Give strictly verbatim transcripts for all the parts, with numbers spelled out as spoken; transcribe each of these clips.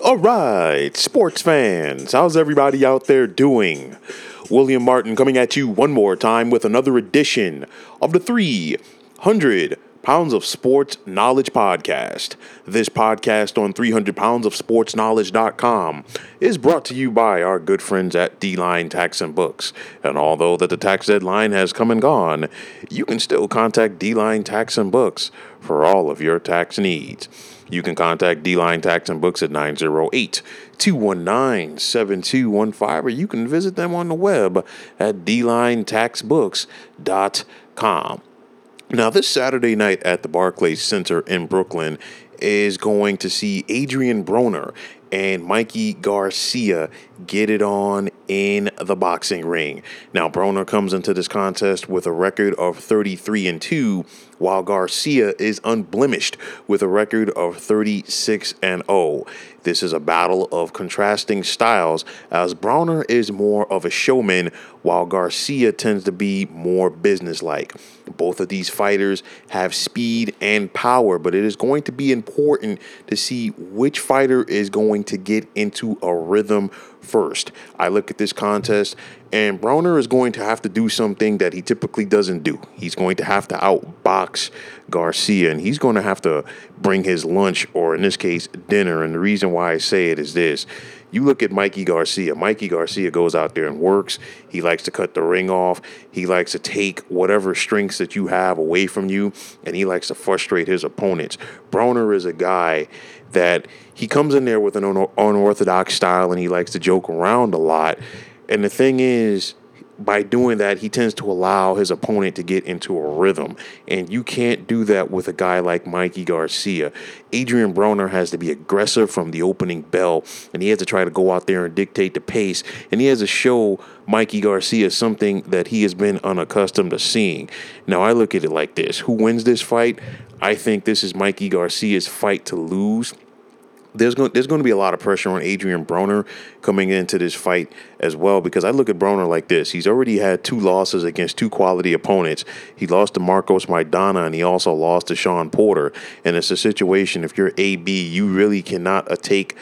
All right, sports fans, how's everybody out there doing? William Martin coming at you one more time with another edition of the three hundred Pounds of Sports Knowledge podcast. This podcast on three hundred pounds of sports knowledge dot com is brought to you by our good friends at D-Line Tax and Books. And although that the tax deadline has come and gone, you can still contact D-Line Tax and Books for all of your tax needs. You can contact D-Line Tax and Books at nine oh eight, two one nine, seven two one five, or you can visit them on the web at d line tax books dot com. Now, this Saturday night at the Barclays Center in Brooklyn is going to see Adrian Broner and Mikey Garcia get it on in the boxing ring. Now, Broner comes into this contest with a record of thirty-three and two, while Garcia is unblemished with a record of thirty-six and oh. This is a battle of contrasting styles, as Broner is more of a showman, while Garcia tends to be more businesslike. Both of these fighters have speed and power, but it is going to be important to see which fighter is going to get into a rhythm first. I look at this contest, and Broner is going to have to do something that he typically doesn't do. He's going to have to outbox Garcia, and he's going to have to bring his lunch, or in this case, dinner. And the reason why I say it is this. You look at Mikey Garcia. Mikey Garcia goes out there and works. He likes to cut the ring off. He likes to take whatever strengths that you have away from you, and he likes to frustrate his opponents. Broner is a guy that he comes in there with an un- unorthodox style, and he likes to joke around a lot. And the thing is, by doing that, he tends to allow his opponent to get into a rhythm. And you can't do that with a guy like Mikey Garcia. Adrian Broner has to be aggressive from the opening bell, and he has to try to go out there and dictate the pace. And he has to show Mikey Garcia something that he has been unaccustomed to seeing. Now, I look at it like this. Who wins this fight? I think this is Mikey Garcia's fight to lose. There's going, there's going to be a lot of pressure on Adrian Broner coming into this fight as well, because I look at Broner like this. He's already had two losses against two quality opponents. He lost to Marcos Maidana, and he also lost to Sean Porter. And it's a situation, if you're A B, you really cannot uh, take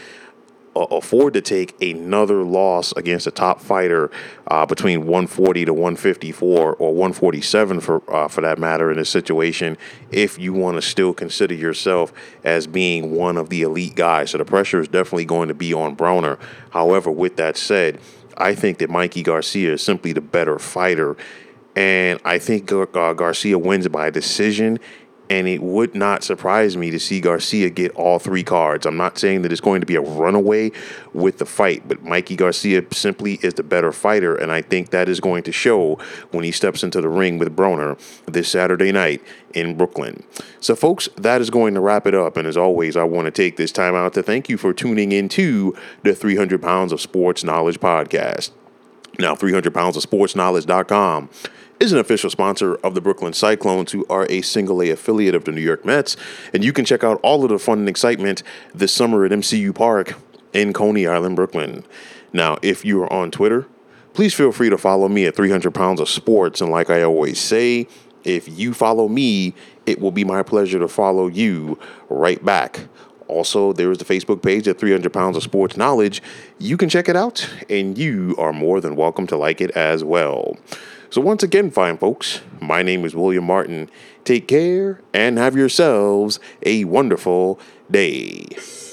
afford to take another loss against a top fighter uh, between one forty to one fifty-four, or one forty-seven for uh, for that matter, in this situation, if you want to still consider yourself as being one of the elite guys. So the pressure is definitely going to be on Broner. However, with that said, I think that Mikey Garcia is simply the better fighter, and I think uh, Garcia wins by decision. And it would not surprise me to see Garcia get all three cards. I'm not saying that it's going to be a runaway with the fight, but Mikey Garcia simply is the better fighter, and I think that is going to show when he steps into the ring with Broner this Saturday night in Brooklyn. So, folks, that is going to wrap it up. And as always, I want to take this time out to thank you for tuning into the three hundred pounds of Sports Knowledge podcast. Now, three hundred pounds of sports knowledge dot com is an official sponsor of the Brooklyn Cyclones, who are a single A affiliate of the New York Mets. And you can check out all of the fun and excitement this summer at M C U Park in Coney Island, Brooklyn. Now, if you are on Twitter, please feel free to follow me at three hundred pounds of sports. And like I always say, if you follow me, it will be my pleasure to follow you right back. Also, there is the Facebook page at three hundred pounds of Sports Knowledge. You can check it out, and you are more than welcome to like it as well. So once again, fine folks, my name is William Martin. Take care and have yourselves a wonderful day.